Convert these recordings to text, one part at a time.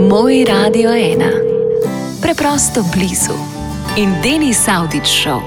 Moj Radio 1. Preprosto blizu. In Denis Avdić Show.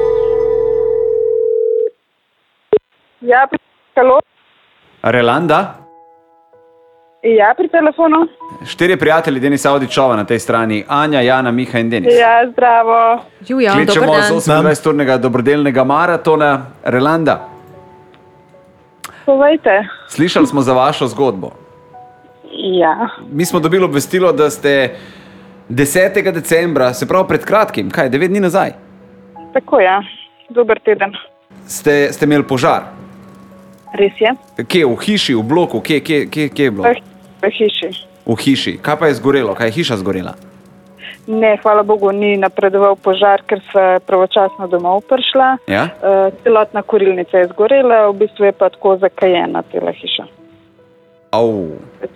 Ja, halo. Relanda? Ja, pri telefonu. 4 prijatelji Denis Avdić Showa na tej strani. Anja, Jana, Miha in Denis. Ja, zdravo. Juja, dober Kličemo dan. z 28-urnega dobrodelnega maratona. Relanda, Povejte. slišali smo za vašo zgodbo. Ja, Mi smo dobili obvestilo, da ste 10. decembra, se pravi pred kratkim, 9 dni nazaj, tako ja. Dober teden. ste imeli požar. Res je. Kje, v hiši, v bloku, kje je bilo? V hiši. V hiši. Kaj pa je zgorelo? Kaj je hiša zgorela? Ne, hvala Bogu, ni napredoval požar, ker se pravočasno domov prišla. Ja? Celotna kurilnica je zgorela, v bistvu je pa tako zakajena tela hiša. Au.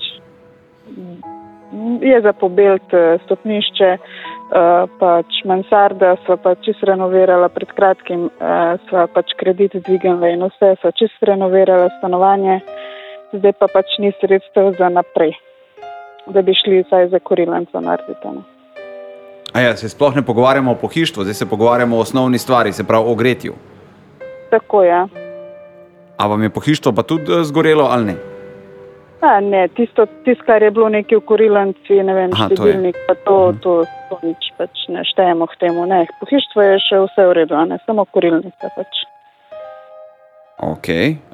Je za pobelt stopnišče, pač mansarda sva pa čisto renovirala pred kratkim, sva pač kredit dvignila in vse, sva čisto renovirala stanovanje, zdaj pa pač ni sredstev za naprej, da bi šli vsaj za kurilnico narediti. Ja, se sploh ne pogovarjamo o pohištvu, zdaj se pogovarjamo o osnovni stvari, se pravi o gretju. Tako ja. A vam je pohištvo pa tudi zgorelo ali ne? Ne, tisto, kar je bilo nekaj v kurilnici, ne vem, štedilnik, pa to nič pač ne štejemo k temu. Ne, pohištvo je še vse v redu, ne, samo kurilnica pač. Ok.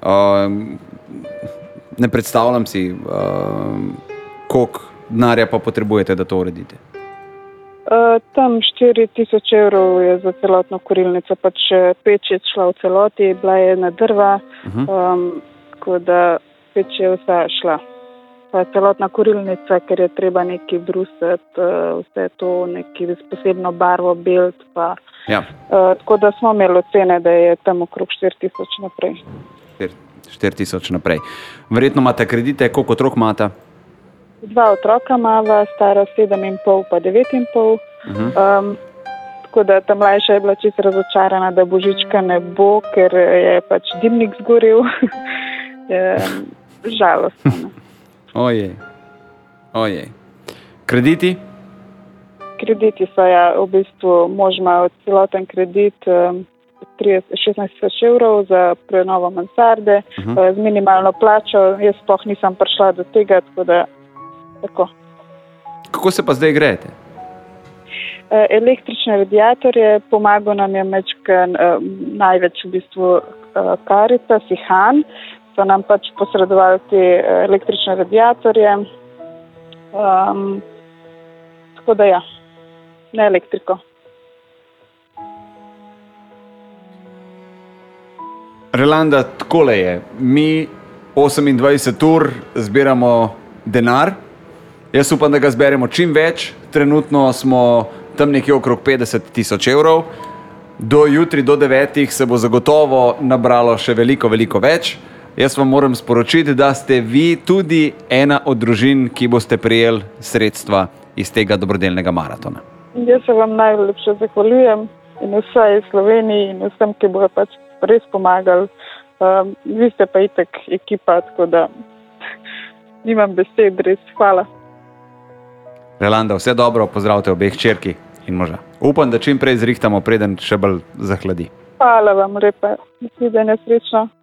Ne predstavljam si, koliko denarja pa potrebujete, da to uredite. Tam 4.000 evrov je za celotno kurilnico, pač peč je šla v celoti, bila je na drva, tako da peč je vsa šla. Pa celotna kurilnica, ker je treba nekaj brusiti, vse to, nekaj s posebno barvo, belt, pa Ja. Tako da smo imeli ocene, da je tam okrog 4.000 naprej. 4.000 naprej. Verjetno imate kredite, koliko otrok imate? 2 otroka imava, stara 7,5 pa 9,5. Tako da ta mlajša je bila čisto razočarana, da božička ne bo, ker je pač dimnik zgorel. Žalostno. Ojej. Krediti? Krediti so, ja, v bistvu mož ima celoten kredit 16.000 evrov za prenovo mansarde, z minimalno plačo. Jaz sploh nisem prišla do tega, tako da tako. Kako se pa zdaj grejete? Električne radiatorje, pomagal nam je največ v bistvu Karitas, Han, so nam pač posredovali te električne radiatorje. Tako da ja, ne elektriko. Relanda, takole je. Mi 28 ur zbiramo denar. Jaz upam, da ga zberemo čim več. Trenutno smo tam nekje okrog 50.000 evrov. Do jutri, do 9 se bo zagotovo nabralo še veliko več. Jaz vam moram sporočiti, da ste vi tudi ena od družin, ki boste prijeli sredstva iz tega dobrodelnega maratona. Jaz se vam najlepše zahvaljujem in vsej Sloveniji in vsem, ki bojo pač res pomagali. Vi ste pa itak ekipa, tako da nimam besed, res hvala. Relanda, vse dobro, pozdravite obeh hčerki in moža. Upam, da čim prej zrihtamo, preden še bolj zahladi. Hvala vam lepa. Nasvidenje, srečno.